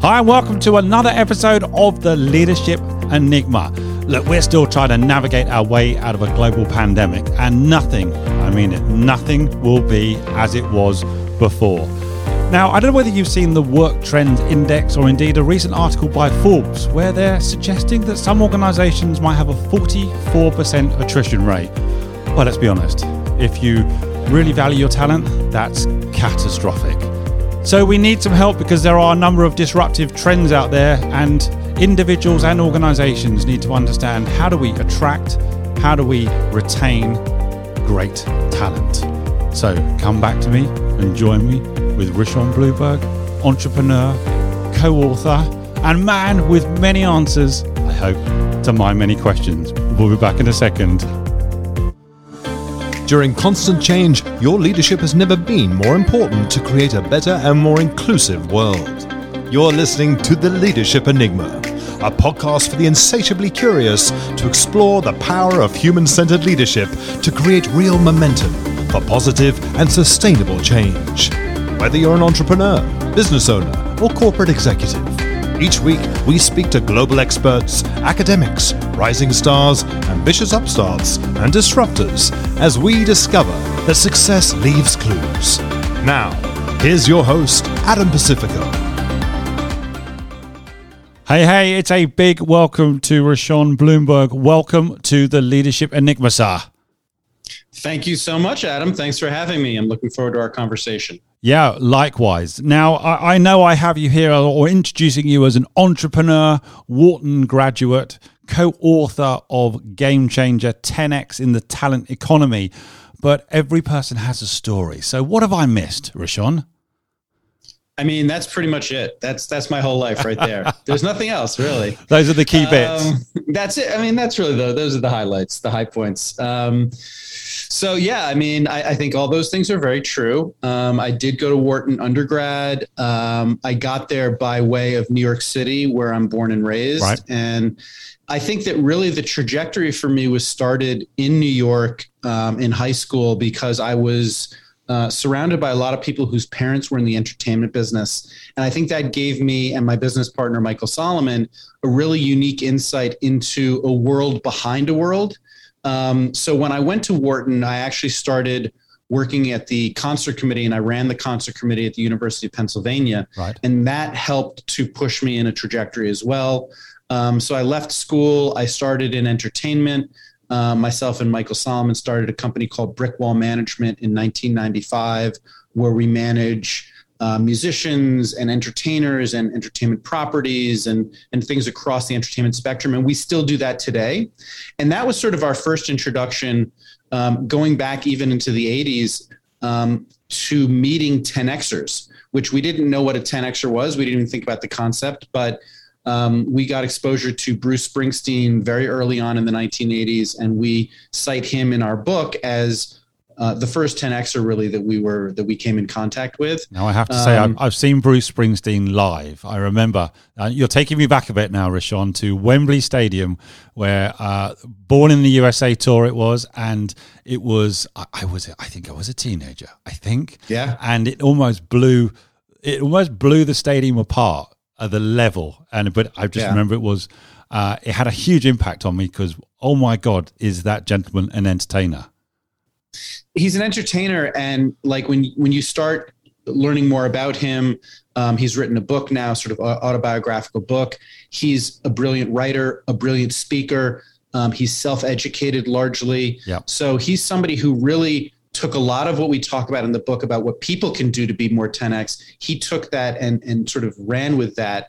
Hi, and welcome to another episode of the Leadership Enigma. Look, we're still trying to navigate our way out of a global pandemic, and nothing will be as it was before. Now, I don't know whether you've seen the Work Trends Index or indeed a recent article by Forbes where they're suggesting that some organizations might have a 44% attrition rate. Well, let's be honest, if you really value your talent, that's catastrophic. So we need some help because there are a number of disruptive trends out there, and individuals and organizations need to understand, how do we attract, how do we retain great talent? So come back to me and join me with Rishon Bloomberg, entrepreneur, co-author, and man with many answers, I hope, to my many questions. We'll be back in a second. During constant change, your leadership has never been more important to create a better and more inclusive world. You're listening to The Leadership Enigma, a podcast for the insatiably curious to explore the power of human-centered leadership to create real momentum for positive and sustainable change. Whether you're an entrepreneur, business owner, or corporate executive, each week we speak to global experts, academics, rising stars, ambitious upstarts, and disruptors as we discover that success leaves clues. Now, here's your host, Adam Pacifico. Hey, it's a big welcome to Rishon Bloomberg. Welcome to the Leadership Enigma, sir. Thank you so much, Adam. Thanks for having me. I'm looking forward to our conversation. Yeah, likewise. Now, I know I have you here, or introducing you as an entrepreneur, Wharton graduate, co-author of Game Changer, 10X in the Talent Economy. But every person has a story. So what have I missed, Rishon? I mean, that's pretty much it. That's my whole life right there. There's nothing else, really. Those are the key bits. That's it. I mean, that's really those are the highlights, the high points. So, yeah, I mean, I think all those things are very true. I did go to Wharton undergrad. I got there by way of New York City, where I'm born and raised. Right. And I think that really the trajectory for me was started in New York in high school, because I was surrounded by a lot of people whose parents were in the entertainment business. And I think that gave me and my business partner, Michael Solomon, a really unique insight into a world behind a world. So when I went to Wharton, I actually started working at the concert committee, and I ran the concert committee at the University of Pennsylvania. Right. And that helped to push me in a trajectory as well. So I left school. I started in entertainment. Myself and Michael Solomon started a company called Brickwall Management in 1995, where we manage musicians and entertainers and entertainment properties and things across the entertainment spectrum. And we still do that today. And that was sort of our first introduction, going back even into the 80s, to meeting 10Xers, which we didn't know what a 10Xer was. We didn't even think about the concept, but we got exposure to Bruce Springsteen very early on in the 1980s. And we cite him in our book as the first 10Xer really that we came in contact with. Now, I have to say, I've seen Bruce Springsteen live. I remember, you're taking me back a bit now, Rishon, to Wembley Stadium, where Born in the USA tour it was, and it was, I think I was a teenager, Yeah. And it almost blew the stadium apart at the level. But I just remember it had a huge impact on me, because, oh my God, is that gentleman an entertainer? He's an entertainer, and like when you start learning more about him, he's written a book now, sort of autobiographical book. He's a brilliant writer, a brilliant speaker. He's self-educated largely. Yep. So he's somebody who really took a lot of what we talk about in the book about what people can do to be more 10X. He took that and sort of ran with that.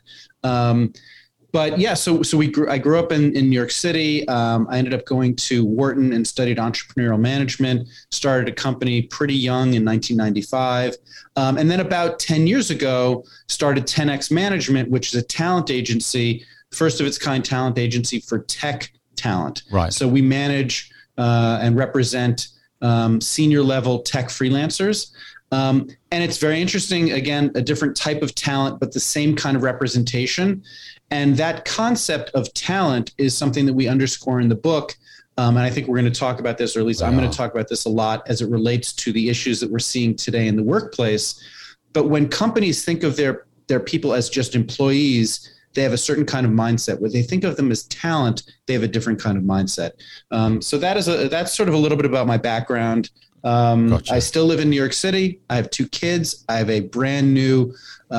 But yeah, so I grew up in New York City. I ended up going to Wharton and studied entrepreneurial management, started a company pretty young in 1995. And then about 10 years ago, started 10X Management, which is a talent agency, first of its kind talent agency for tech talent. Right. So we manage and represent senior level tech freelancers. And it's very interesting, again, a different type of talent, but the same kind of representation. And that concept of talent is something that we underscore in the book. And I think we're going to talk about this, or at least I'm going to talk about this a lot as it relates to the issues that we're seeing today in the workplace. But when companies think of their their people as just employees, they have a certain kind of mindset. Where they think of them as talent, they have a different kind of mindset. So that's sort of a little bit about my background. Gotcha. I still live in New York City. I have 2 kids. I have a brand new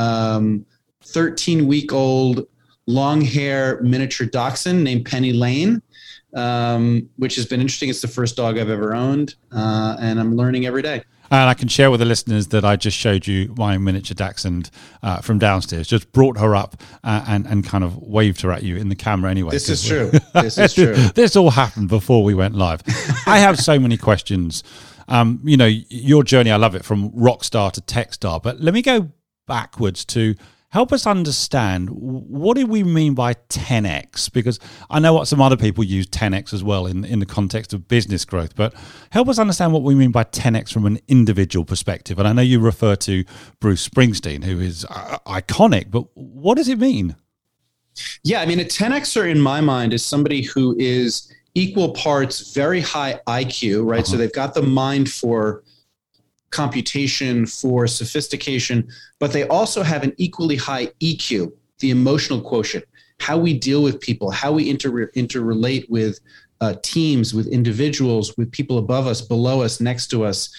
13-week-old long hair miniature dachshund named Penny Lane, which has been interesting. It's the first dog I've ever owned, and I'm learning every day. And I can share with the listeners that I just showed you my miniature dachshund from downstairs. Just brought her up and kind of waved her at you in the camera anyway. This is true. This is true. This all happened before we went live. I have so many questions. Your journey, I love it, from rock star to tech star. But let me go backwards to help us understand, what do we mean by 10x? Because I know what some other people use 10x as well in the context of business growth, but help us understand what we mean by 10x from an individual perspective. And I know you refer to Bruce Springsteen, who is iconic, but what does it mean? Yeah, I mean, a 10xer in my mind is somebody who is equal parts very high IQ, right? So they've got the mind for computation, for sophistication, but they also have an equally high EQ, the emotional quotient, how we deal with people, how we interrelate with teams, with individuals, with people above us, below us, next to us.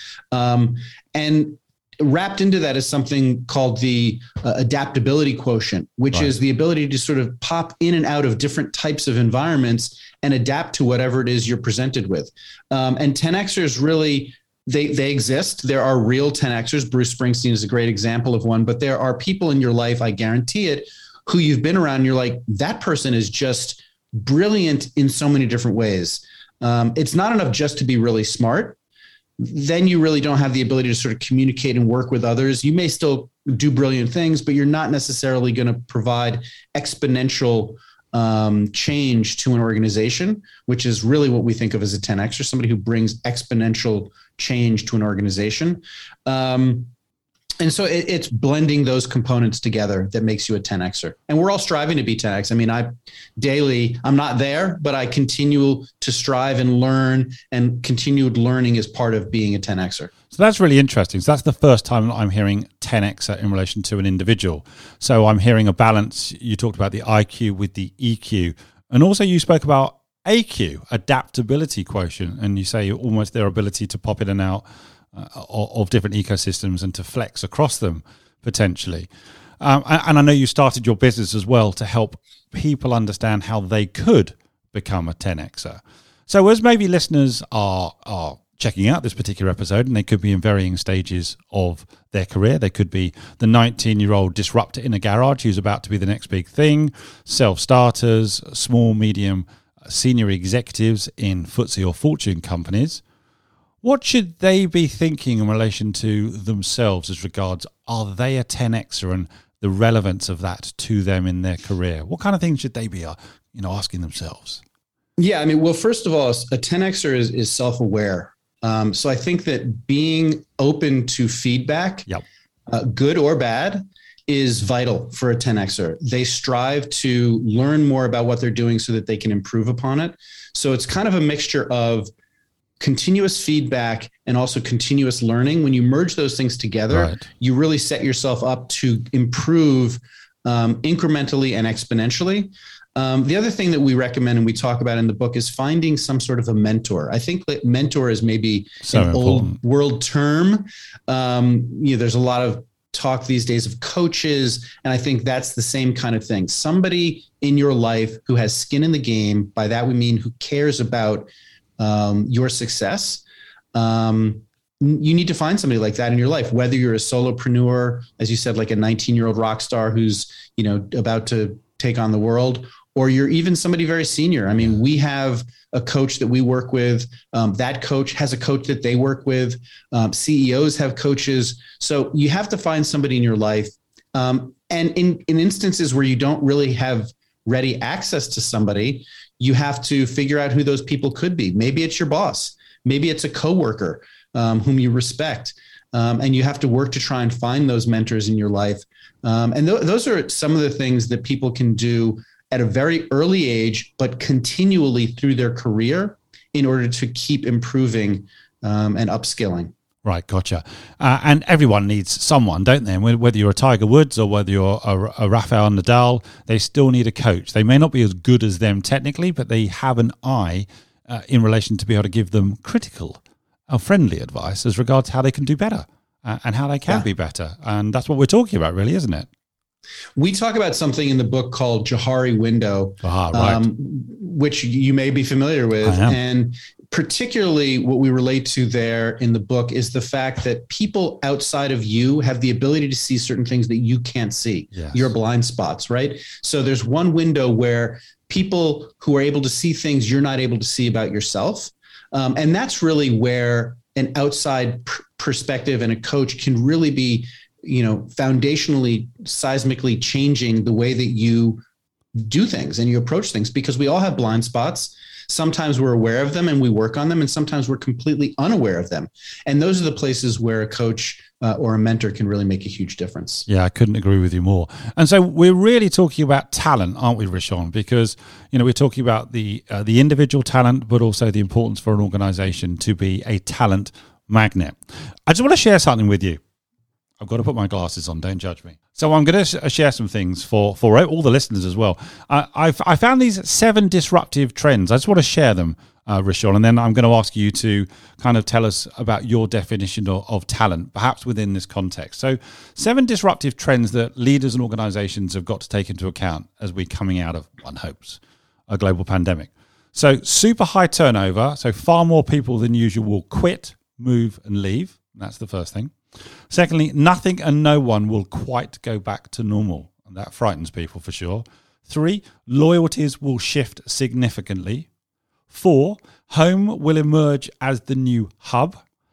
And wrapped into that is something called the adaptability quotient, which is the ability to sort of pop in and out of different types of environments and adapt to whatever it is you're presented with. And 10xers really, they exist. There are real 10xers. Bruce Springsteen is a great example of one, but there are people in your life, I guarantee it, who you've been around and you're like, that person is just brilliant in so many different ways. It's not enough just to be really smart. Then you really don't have the ability to sort of communicate and work with others. You may still do brilliant things, but you're not necessarily going to provide exponential change to an organization, which is really what we think of as a 10x, or somebody who brings exponential change to an organization. And so it's blending those components together that makes you a 10xer. And we're all striving to be 10x. I mean, I'm not there, but I continue to strive and learn, and continued learning is part of being a 10xer. So that's really interesting. So that's the first time I'm hearing 10x in relation to an individual. So I'm hearing a balance. You talked about the IQ with the EQ, and also you spoke about AQ, adaptability quotient, and you say almost their ability to pop in and out of different ecosystems and to flex across them potentially. And I know you started your business as well to help people understand how they could become a 10xer. So as maybe listeners are checking out this particular episode, and they could be in varying stages of their career. They could be the 19-year-old disruptor in a garage who's about to be the next big thing, self-starters, small, medium, senior executives in FTSE or Fortune companies. What should they be thinking in relation to themselves as regards, are they a 10xer, and the relevance of that to them in their career? What kind of things should they be asking themselves? Yeah, I mean, well, first of all, a 10xer is self-aware. So I think that being open to feedback, good or bad, is vital for a 10xer. They strive to learn more about what they're doing so that they can improve upon it. So it's kind of a mixture of continuous feedback and also continuous learning. When you merge those things together, you really set yourself up to improve incrementally and exponentially. The other thing that we recommend and we talk about in the book is finding some sort of a mentor. I think that mentor is maybe an old world term. There's a lot of talk these days of coaches, and I think that's the same kind of thing. Somebody in your life who has skin in the game. By that we mean who cares about your success. You need to find somebody like that in your life, whether you're a solopreneur, as you said, like a 19-year-old rock star who's, about to take on the world, or you're even somebody very senior. I mean, we have a coach that we work with. That coach has a coach that they work with. CEOs have coaches. So you have to find somebody in your life. And in instances where you don't really have ready access to somebody, you have to figure out who those people could be. Maybe it's your boss. Maybe it's a coworker whom you respect. And you have to work to try and find those mentors in your life. And those are some of the things that people can do at a very early age, but continually through their career in order to keep improving and upskilling. Right, gotcha. And everyone needs someone, don't they? And whether you're a Tiger Woods or whether you're a Rafael Nadal, they still need a coach. They may not be as good as them technically, but they have an eye in relation to be able to give them critical or friendly advice as regards how they can do better and how they can be better. And that's what we're talking about, really, isn't it? We talk about something in the book called Johari window, which you may be familiar with. And particularly what we relate to there in the book is the fact that people outside of you have the ability to see certain things that you can't see, your blind spots, right? So there's one window where people who are able to see things you're not able to see about yourself. And that's really where an outside perspective and a coach can really be, foundationally, seismically changing the way that you do things and you approach things, because we all have blind spots. Sometimes we're aware of them and we work on them, and sometimes we're completely unaware of them. And those are the places where a coach or a mentor can really make a huge difference. Yeah, I couldn't agree with you more. And so we're really talking about talent, aren't we, Rishon? Because, we're talking about the individual talent, but also the importance for an organization to be a talent magnet. I just want to share something with you. I've got to put my glasses on, don't judge me. So I'm going to share some things for all the listeners as well. I found these 7 disruptive trends. I just want to share them, Rishon, and then I'm going to ask you to kind of tell us about your definition of talent, perhaps within this context. So 7 disruptive trends that leaders and organizations have got to take into account as we're coming out of, one hopes, a global pandemic. So super high turnover, so far more people than usual will quit, move, and leave. That's the first thing. Secondly, nothing and no one will quite go back to normal. And that frightens people for sure. 3, loyalties will shift significantly. 4, home will emerge as the new hub.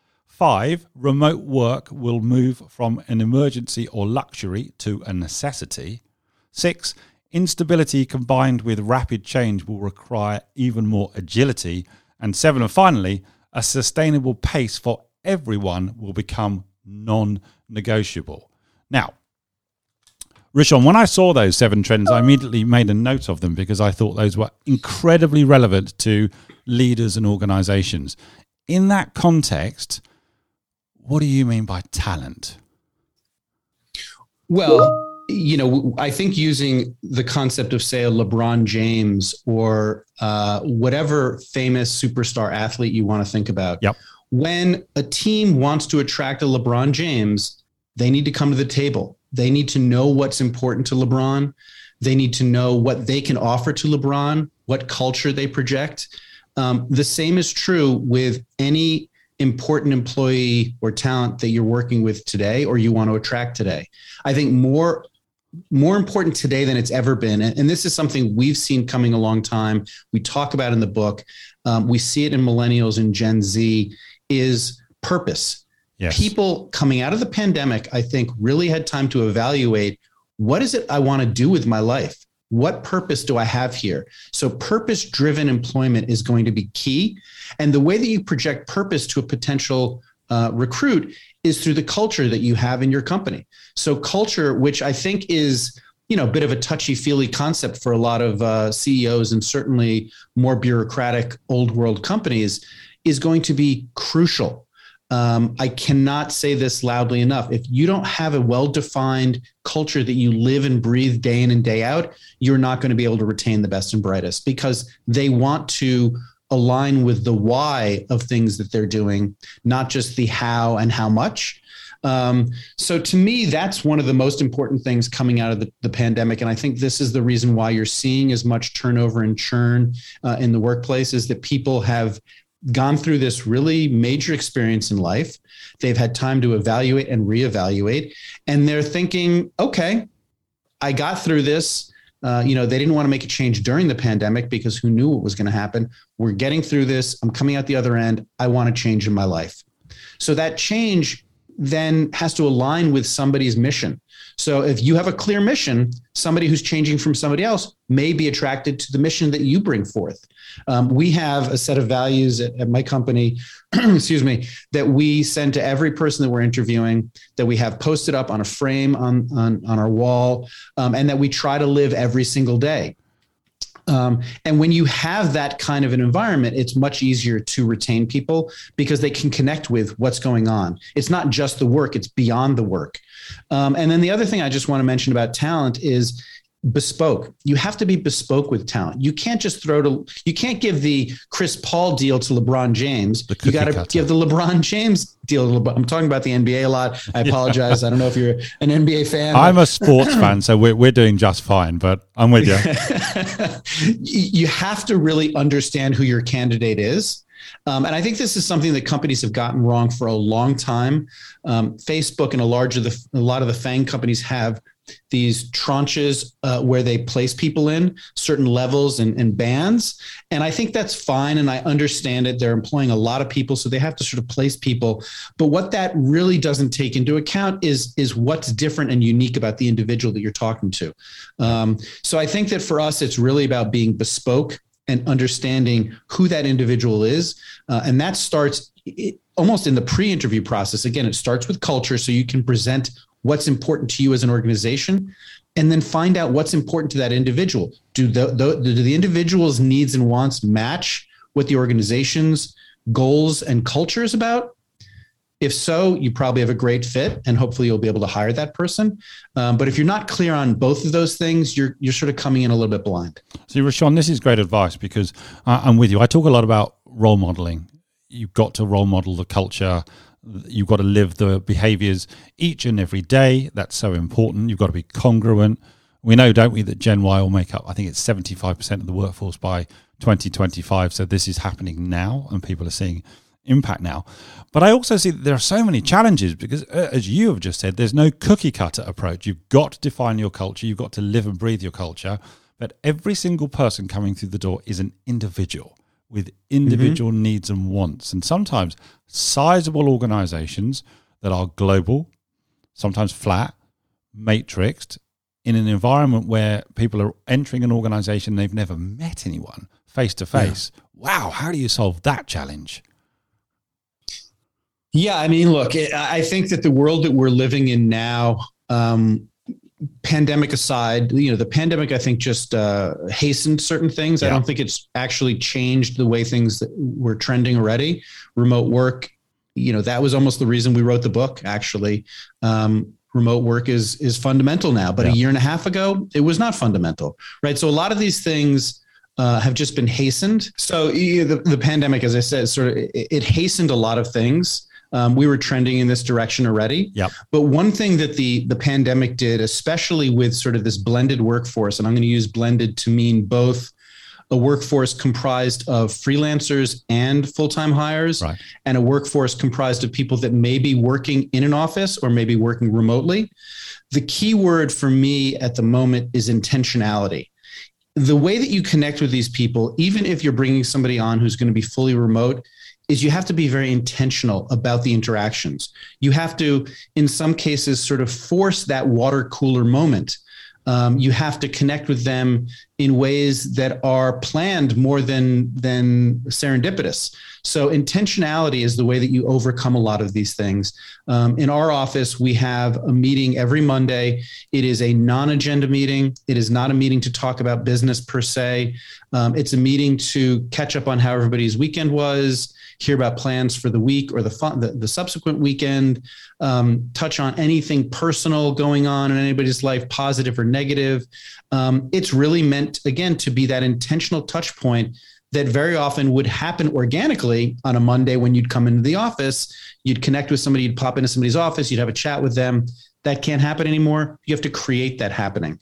5, remote work will move from an emergency or luxury to a necessity. 6, instability combined with rapid change will require even more agility. And 7, and finally, a sustainable pace for everyone will become non-negotiable. Now, Rishon, when I saw those 7 trends, I immediately made a note of them because I thought those were incredibly relevant to leaders and organizations. In that context, what do you mean by talent? Well, I think using the concept of, say, a LeBron James or whatever famous superstar athlete you want to think about. Yep. When a team wants to attract a LeBron James, they need to come to the table. They need to know what's important to LeBron. They need to know what they can offer to LeBron, what culture they project. The same is true with any important employee or talent that you're working with today or you want to attract today. I think more important today than it's ever been. And this is something we've seen coming a long time. We talk about in the book. We see it in millennials and Gen Z, is purpose. Yes. People coming out of the pandemic, I think, really had time to evaluate, what is it I want to do with my life? What purpose do I have here? So purpose-driven employment is going to be key. And the way that you project purpose to a potential recruit is through the culture that you have in your company. So culture, which I think is, a bit of a touchy-feely concept for a lot of CEOs and certainly more bureaucratic old world companies, is going to be crucial. I cannot say this loudly enough. If you don't have a well-defined culture that you live and breathe day in and day out, you're not going to be able to retain the best and brightest, because they want to align with the why of things that they're doing, not just the how and how much. So to me, that's one of the most important things coming out of the pandemic. And I think this is the reason why you're seeing as much turnover and churn in the workplace, is that people have gone through this really major experience in life. They've had time to evaluate and reevaluate, and they're thinking, okay, I got through this. They didn't want to make a change during the pandemic because who knew what was going to happen? We're getting through this. I'm coming out the other end. I want a change in my life. So that change then has to align with somebody's mission. So if you have a clear mission, somebody who's changing from somebody else may be attracted to the mission that you bring forth. We have a set of values at my company, that we send to every person that we're interviewing, that we have posted up on a frame on our wall, and that we try to live every single day. And when you have that kind of an environment, it's much easier to retain people because they can connect with what's going on. It's not just the work, it's beyond the work. And then the other thing I just want to mention about talent is bespoke. You have to be bespoke with talent. You can't just you can't give the Chris Paul deal to LeBron James. You got to give the LeBron James deal to LeBron. I'm talking about the NBA a lot. I apologize. I don't know if you're an NBA fan. I'm a sports fan, so we're doing just fine, but I'm with you. You have to really understand who your candidate is. And I think this is something that companies have gotten wrong for a long time. Facebook and a lot of the FANG companies have these tranches where they place people in certain levels and bands. And I think that's fine. And I understand it. They're employing a lot of people, so they have to sort of place people. But what that really doesn't take into account is what's different and unique about the individual that you're talking to. So I think that for us, it's really about being bespoke and understanding who that individual is. And that starts almost in the pre-interview process. Again, it starts with culture, so you can present what's important to you as an organization, and then find out what's important to that individual. Do the individual's needs and wants match what the organization's goals and culture is about? If so, you probably have a great fit, and hopefully you'll be able to hire that person. But if you're not clear on both of those things, you're sort of coming in a little bit blind. See, Rashawn, this is great advice because I'm with you. I talk a lot about role modeling. You've got to role model the culture. You've got to live the behaviors each and every day. That's so important. You've got to be congruent. We know, don't we, that Gen Y will make up, I think it's 75% of the workforce by 2025. So this is happening now and people are seeing impact now. But I also see that there are so many challenges because, as you have just said, there's no cookie cutter approach. You've got to define your culture. You've got to live and breathe your culture. But every single person coming through the door is an individual with individual needs and wants. And sometimes sizable organizations that are global, sometimes flat, matrixed, in an environment where people are entering an organization, they've never met anyone face to face. Wow, how do you solve that challenge? Yeah, I mean, look, I think that the world that we're living in now, pandemic aside, the pandemic, I think, just hastened certain things. Yeah. I don't think it's actually changed the way things that were trending already. Remote work, that was almost the reason we wrote the book, actually. Remote work is fundamental now, but a year and a half ago, it was not fundamental, right? So a lot of these things have just been hastened. So the pandemic, as I said, it hastened a lot of things. We were trending in this direction already. Yep. But one thing that the pandemic did, especially with sort of this blended workforce, and I'm going to use blended to mean both a workforce comprised of freelancers and full-time hires, right, and a workforce comprised of people that may be working in an office or maybe working remotely. The key word for me at the moment is intentionality. The way that you connect with these people, even if you're bringing somebody on who's going to be fully remote, is you have to be very intentional about the interactions. You have to, in some cases, sort of force that water cooler moment. You have to connect with them in ways that are planned more than serendipitous. So intentionality is the way that you overcome a lot of these things. In our office, we have a meeting every Monday. It is a non-agenda meeting. It is not a meeting to talk about business per se. It's a meeting to catch up on how everybody's weekend was, hear about plans for the week or the subsequent weekend, touch on anything personal going on in anybody's life, positive or negative. It's really meant, again, to be that intentional touch point that very often would happen organically on a Monday when you'd come into the office. You'd connect with somebody, you'd pop into somebody's office, you'd have a chat with them. That can't happen anymore. You have to create that happening.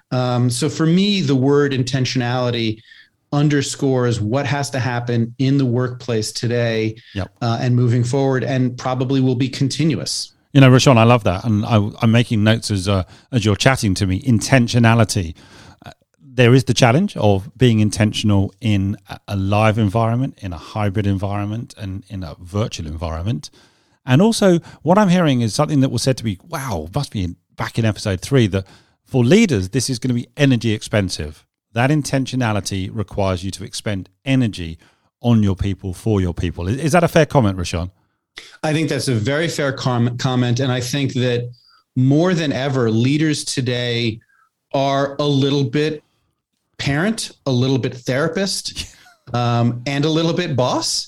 So for me, the word intentionality underscores what has to happen in the workplace today, and moving forward, and probably will be continuous. Rashawn, I love that. And I'm making notes as you're chatting to me. Intentionality. There is the challenge of being intentional in a live environment, in a hybrid environment, and in a virtual environment. And also what I'm hearing is something that was said to me, must be back in episode 3, that for leaders, this is going to be energy expensive. That intentionality requires you to expend energy on your people, for your people. Is that a fair comment, Rashawn? I think that's a very fair comment. And I think that more than ever, leaders today are a little bit parent, a little bit therapist, and a little bit boss.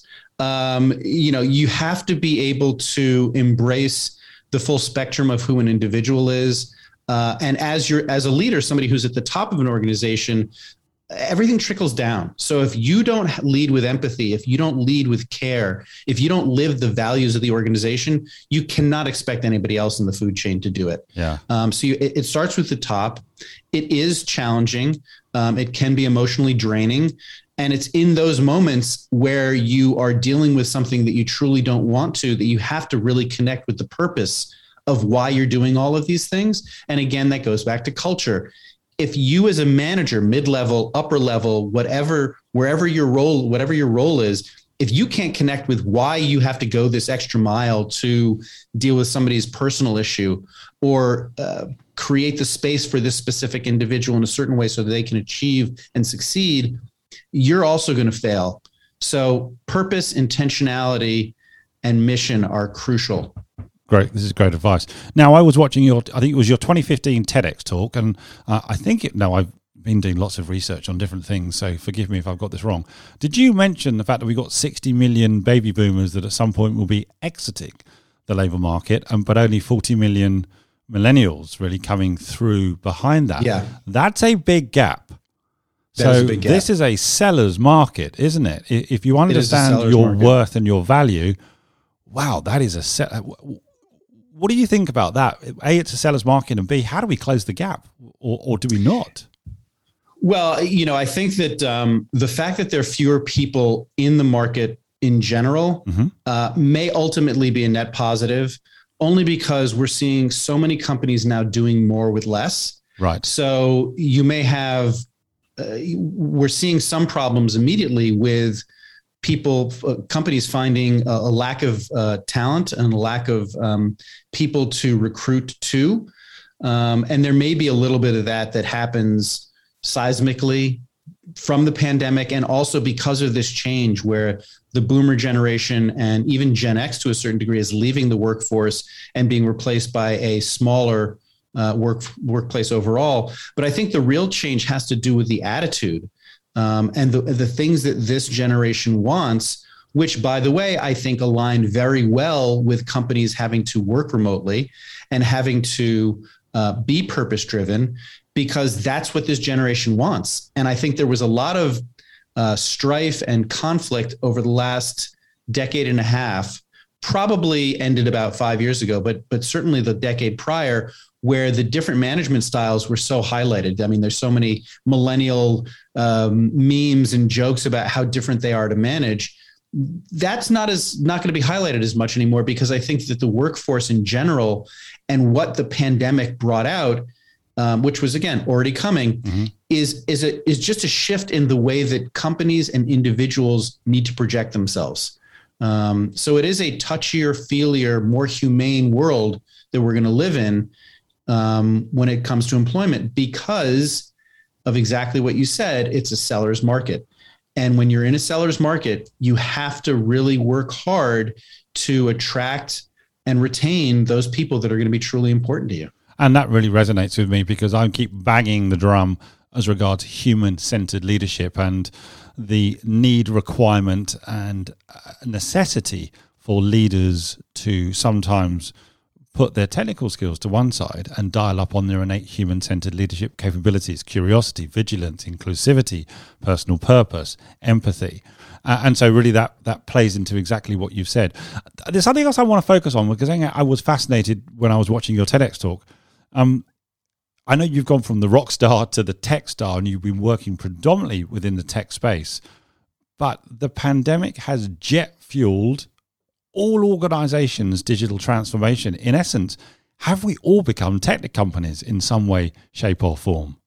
You have to be able to embrace the full spectrum of who an individual is. And as a leader, somebody who's at the top of an organization, everything trickles down. So if you don't lead with empathy, if you don't lead with care, if you don't live the values of the organization, you cannot expect anybody else in the food chain to do it. Yeah. It starts with the top. It is challenging. It can be emotionally draining. And it's in those moments where you are dealing with something that you truly don't want to, that you have to really connect with the purpose of why you're doing all of these things. And again, that goes back to culture. If you as a manager, mid-level, upper level, wherever your role is, if you can't connect with why you have to go this extra mile to deal with somebody's personal issue or create the space for this specific individual in a certain way so that they can achieve and succeed, you're also going to fail. So purpose, intentionality, and mission are crucial. Great. This is great advice. Now, I was watching I think it was your 2015 TEDx talk, and I've been doing lots of research on different things, so forgive me if I've got this wrong. Did you mention the fact that we got 60 million baby boomers that at some point will be exiting the labour market, but only 40 million millennials really coming through behind that? Yeah. That's a big gap. This is a seller's market, isn't it? If you understand your worth and your value, wow, that is a set. What do you think about that? A, it's a seller's market, and B, how do we close the gap, or do we not? Well, I think that the fact that there are fewer people in the market in general may ultimately be a net positive, only because we're seeing so many companies now doing more with less. Right. So you may have, we're seeing some problems immediately with companies finding a lack of talent and a lack of people to recruit to. And there may be a little bit of that happens seismically from the pandemic, and also because of this change where the boomer generation and even Gen X to a certain degree is leaving the workforce and being replaced by a smaller workplace overall. But I think the real change has to do with the attitude. And the things that this generation wants, which, by the way, I think align very well with companies having to work remotely and having to be purpose-driven, because that's what this generation wants. And I think there was a lot of strife and conflict over the last decade and a half, probably ended about 5 years ago, but certainly the decade prior, where the different management styles were so highlighted. I mean, there's so many millennial memes and jokes about how different they are to manage. That's not going to be highlighted as much anymore, because I think that the workforce in general and what the pandemic brought out, which was, again, already coming, is just a shift in the way that companies and individuals need to project themselves. So it is a touchier, feelier, more humane world that we're going to live in when it comes to employment, because of exactly what you said. It's a seller's market. And when you're in a seller's market, you have to really work hard to attract and retain those people that are going to be truly important to you. And that really resonates with me, because I keep banging the drum as regards human-centered leadership and the need, requirement, and necessity for leaders to sometimes put their technical skills to one side and dial up on their innate human-centered leadership capabilities: curiosity, vigilance, inclusivity, personal purpose, empathy. And so really that plays into exactly what you've said. There's something else I want to focus on, because I was fascinated when I was watching your TEDx talk. I know you've gone from the rock star to the tech star, and you've been working predominantly within the tech space, but the pandemic has jet fueled all organizations' digital transformation. In essence, have we all become tech companies in some way, shape, or form?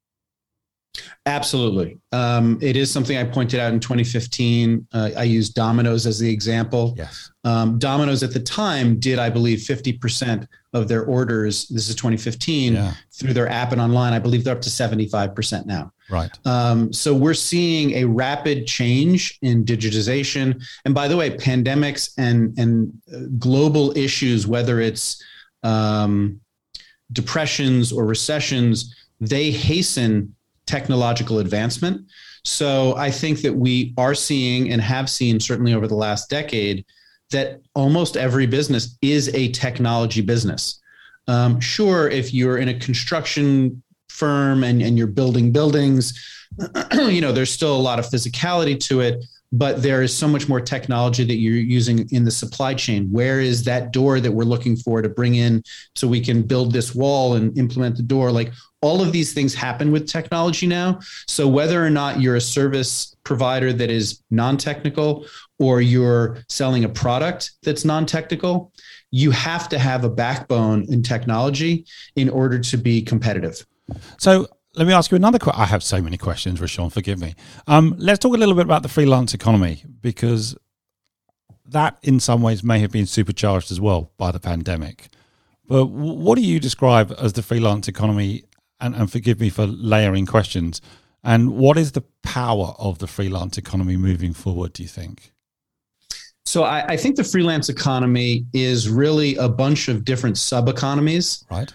Absolutely. It is something I pointed out in 2015. I used Domino's as the example. Yes. Domino's at the time did, I believe, 50% of their orders, this is 2015, through their app and online. I believe they're up to 75% now. Right. So we're seeing a rapid change in digitization. And by the way, pandemics and global issues, whether it's depressions or recessions, they hasten technological advancement. So I think that we are seeing and have seen certainly over the last decade that almost every business is a technology business. Sure, if you're in a construction firm and you're building buildings, there's still a lot of physicality to it, but there is so much more technology that you're using in the supply chain. Where is that door that we're looking for to bring in so we can build this wall and implement the door? Like, all of these things happen with technology now. So whether or not you're a service provider that is non-technical or you're selling a product that's non-technical, you have to have a backbone in technology in order to be competitive. So let me ask you another question. I have so many questions, Rashawn, forgive me. Let's talk a little bit about the freelance economy, because that in some ways may have been supercharged as well by the pandemic. But what do you describe as the freelance economy? And forgive me for layering questions. And what is the power of the freelance economy moving forward, do you think? So I think the freelance economy is really a bunch of different sub-economies. Right.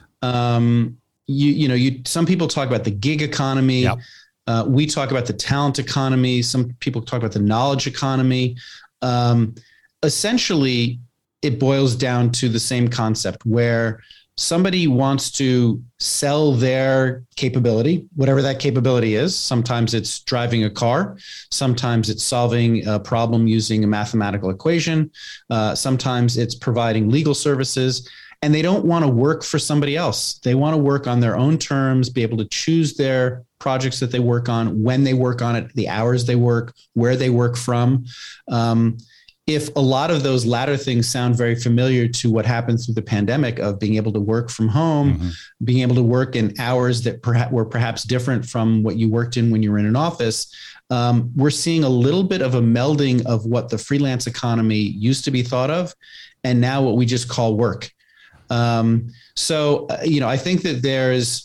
Some people talk about the gig economy. Yep. We talk about the talent economy. Some people talk about the knowledge economy. Essentially, it boils down to the same concept where somebody wants to sell their capability, whatever that capability is. Sometimes it's driving a car. Sometimes it's solving a problem using a mathematical equation. Sometimes it's providing legal services. And they don't want to work for somebody else. They want to work on their own terms, be able to choose their projects that they work on, when they work on it, the hours they work, where they work from. If a lot of those latter things sound very familiar to what happened through the pandemic of being able to work from home, being able to work in hours that were perhaps different from what you worked in when you were in an office, we're seeing a little bit of a melding of what the freelance economy used to be thought of and now what we just call work. I think that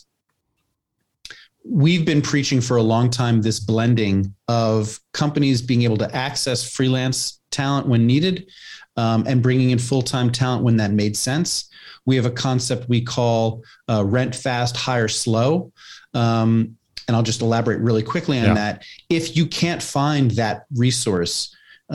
we've been preaching for a long time this blending of companies being able to access freelance talent when needed and bringing in full-time talent when that made sense. We have a concept we call rent fast, hire slow. And I'll just elaborate really quickly on that. If you can't find that resource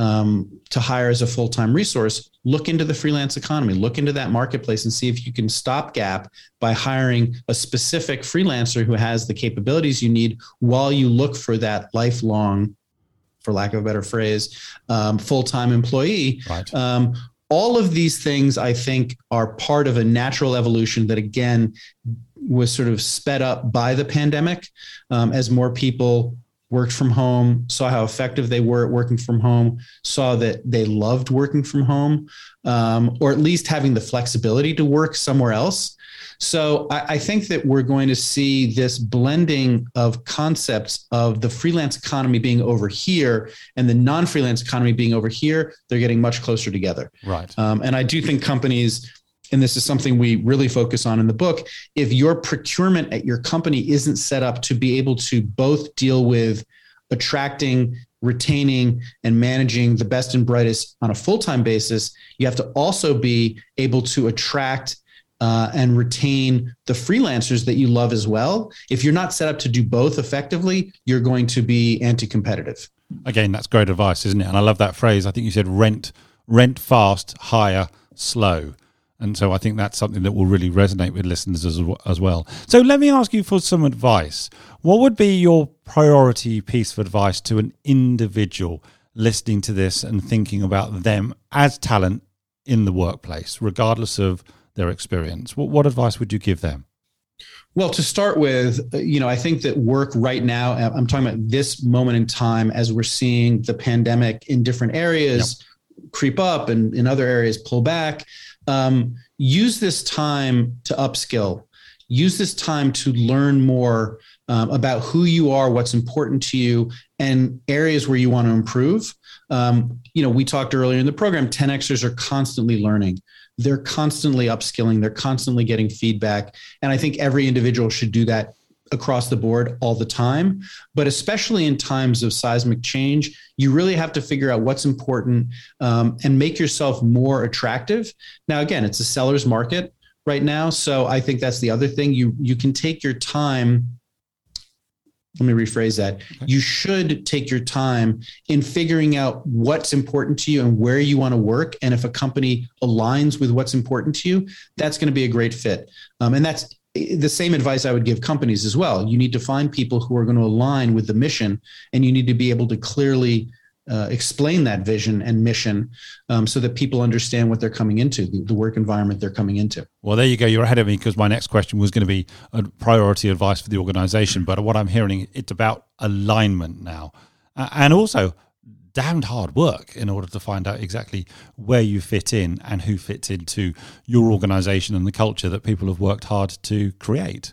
to hire as a full-time resource, look into the freelance economy, look into that marketplace and see if you can stopgap by hiring a specific freelancer who has the capabilities you need while you look for that lifelong, for lack of a better phrase, full-time employee. Right. All of these things, I think, are part of a natural evolution that, again, was sort of sped up by the pandemic as more people worked from home, saw how effective they were at working from home, saw that they loved working from home, or at least having the flexibility to work somewhere else. So I think that we're going to see this blending of concepts of the freelance economy being over here and the non-freelance economy being over here. They're getting much closer together. Right. And I do think companies, and this is something we really focus on in the book, if your procurement at your company isn't set up to be able to both deal with attracting, retaining, and managing the best and brightest on a full-time basis, you have to also be able to attract and retain the freelancers that you love as well. If you're not set up to do both effectively, you're going to be anti-competitive. Again, that's great advice, isn't it? And I love that phrase. I think you said rent fast, hire slow. And so I think that's something that will really resonate with listeners as well. So let me ask you for some advice. What would be your priority piece of advice to an individual listening to this and thinking about them as talent in the workplace, regardless of their experience? What advice would you give them? Well, to start with, I think that work right now, I'm talking about this moment in time as we're seeing the pandemic in different areas creep up and in other areas pull back. Use this time to upskill. Use this time to learn more about who you are, what's important to you, and areas where you want to improve. We talked earlier in the program, 10Xers are constantly learning. They're constantly upskilling. They're constantly getting feedback. And I think every individual should do that across the board all the time. But especially in times of seismic change, you really have to figure out what's important and make yourself more attractive. Now, again, it's a seller's market right now. So I think that's the other thing. You can take your time Let me rephrase that. Okay. You should take your time in figuring out what's important to you and where you want to work. And if a company aligns with what's important to you, that's going to be a great fit. And that's the same advice I would give companies as well. You need to find people who are going to align with the mission, and you need to be able to clearly explain that vision and mission so that people understand what they're coming into, the work environment they're coming into. Well, there you go. You're ahead of me, because my next question was going to be a priority advice for the organization. But what I'm hearing, it's about alignment now, and also damned hard work in order to find out exactly where you fit in and who fits into your organization and the culture that people have worked hard to create.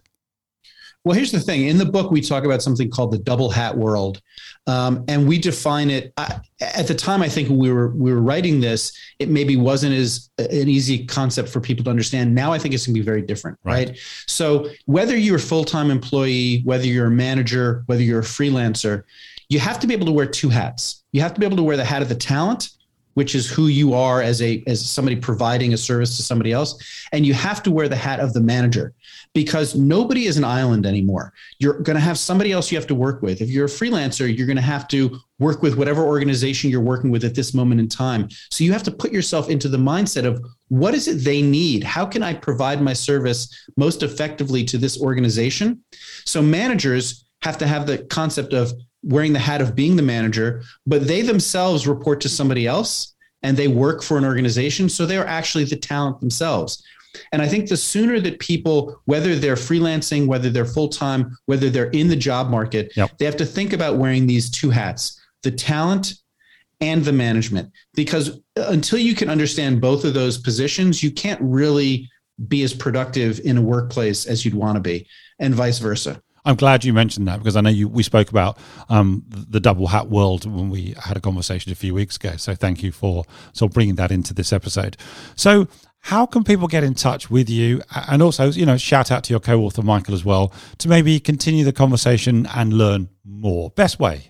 Well, here's the thing. In the book, we talk about something called the double hat world. And we define it at the time. I think when we were writing this, it maybe wasn't as an easy concept for people to understand. Now I think it's going to be very different, right? So whether you're a full-time employee, whether you're a manager, whether you're a freelancer, you have to be able to wear two hats. You have to be able to wear the hat of the talent, which is who you are as somebody providing a service to somebody else. And you have to wear the hat of the manager, because nobody is an island anymore. You're going to have somebody else you have to work with. If you're a freelancer, you're going to have to work with whatever organization you're working with at this moment in time. So you have to put yourself into the mindset of, what is it they need? How can I provide my service most effectively to this organization? So managers have to have the concept of wearing the hat of being the manager, but they themselves report to somebody else and they work for an organization. So they're actually the talent themselves. And I think the sooner that people, whether they're freelancing, whether they're full-time, whether they're in the job market, they have to think about wearing these two hats, the talent and the management, because until you can understand both of those positions, you can't really be as productive in a workplace as you'd want to be, and vice versa. I'm glad you mentioned that, because I know we spoke about the double hat world when we had a conversation a few weeks ago. So thank you for bringing that into this episode. So how can people get in touch with you? And also, shout out to your co-author, Michael, as well, to maybe continue the conversation and learn more. Best way.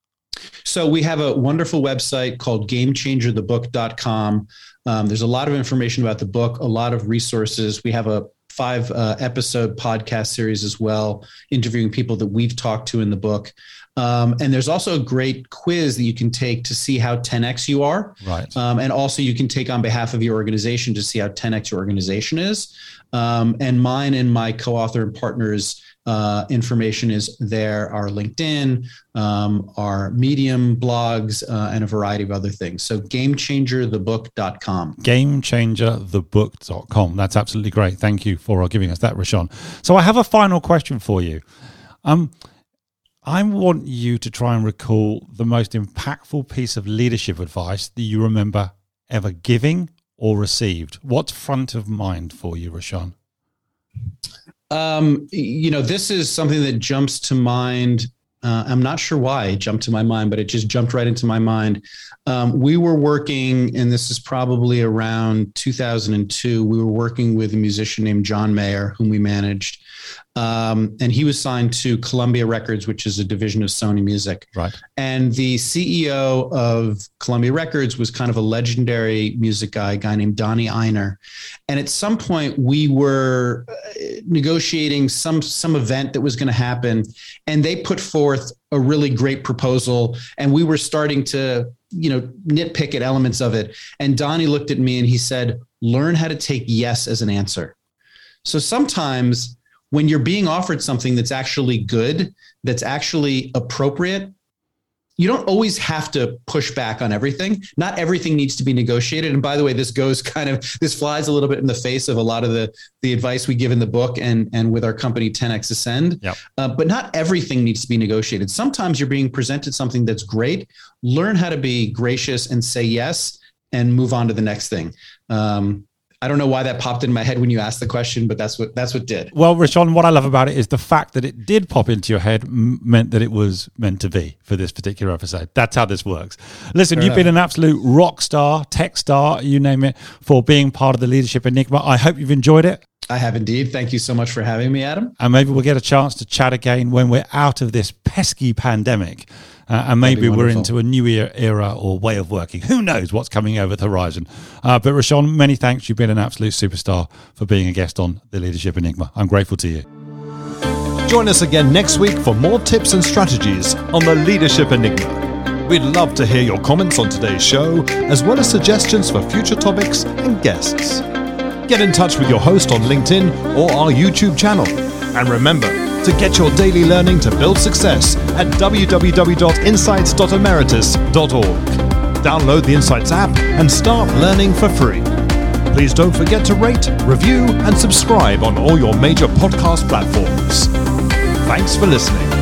So we have a wonderful website called GameChangerTheBook.com. There's a lot of information about the book, a lot of resources. We have a 5 episode podcast series as well, interviewing people that we've talked to in the book. And there's also a great quiz that you can take to see how 10X you are. Right. And also you can take on behalf of your organization to see how 10X your organization is. And mine and my co-author and partners information is there, our LinkedIn, our Medium blogs, and a variety of other things. So GameChangerTheBook.com. GameChangerTheBook.com. That's absolutely great. Thank you for giving us that, Rashawn. So I have a final question for you. I want you to try and recall the most impactful piece of leadership advice that you remember ever giving or received. What's front of mind for you, Rashawn? This is something that jumps to mind. I'm not sure why it jumped to my mind, but it just jumped right into my mind. We were working, and this is probably around 2002, we were working with a musician named John Mayer, whom we managed. And he was signed to Columbia Records, which is a division of Sony Music. Right. And the CEO of Columbia Records was kind of a legendary music guy, a guy named Donnie Einer. And at some point we were negotiating some event that was going to happen, and they put forth a really great proposal, and we were starting to, nitpick at elements of it. And Donnie looked at me and he said, "Learn how to take yes as an answer." So sometimes when you're being offered something that's actually good, that's actually appropriate, you don't always have to push back on everything. Not everything needs to be negotiated. And by the way, this flies a little bit in the face of a lot of the advice we give in the book and with our company 10X Ascend. Yep. But not everything needs to be negotiated. Sometimes you're being presented something that's great. Learn how to be gracious and say yes and move on to the next thing. I don't know why that popped in my head when you asked the question, but that's what did. Well, Rashawn, what I love about it is the fact that it did pop into your head meant that it was meant to be for this particular episode. That's how this works. Listen, you've been an absolute rock star, tech star, you name it, for being part of the Leadership Enigma. I hope you've enjoyed it. I have indeed. Thank you so much for having me, Adam. And maybe we'll get a chance to chat again when we're out of this pesky pandemic. And maybe we're into a new era or way of working. Who knows what's coming over the horizon? But Rashawn, many thanks. You've been an absolute superstar for being a guest on the Leadership Enigma. I'm grateful to you. Join us again next week for more tips and strategies on the Leadership Enigma. We'd love to hear your comments on today's show, as well as suggestions for future topics and guests. Get in touch with your host on LinkedIn or our YouTube channel. And remember to get your daily learning to build success at www.insights.emeritus.org. Download the Insights app and start learning for free. Please don't forget to rate, review, and subscribe on all your major podcast platforms. Thanks for listening.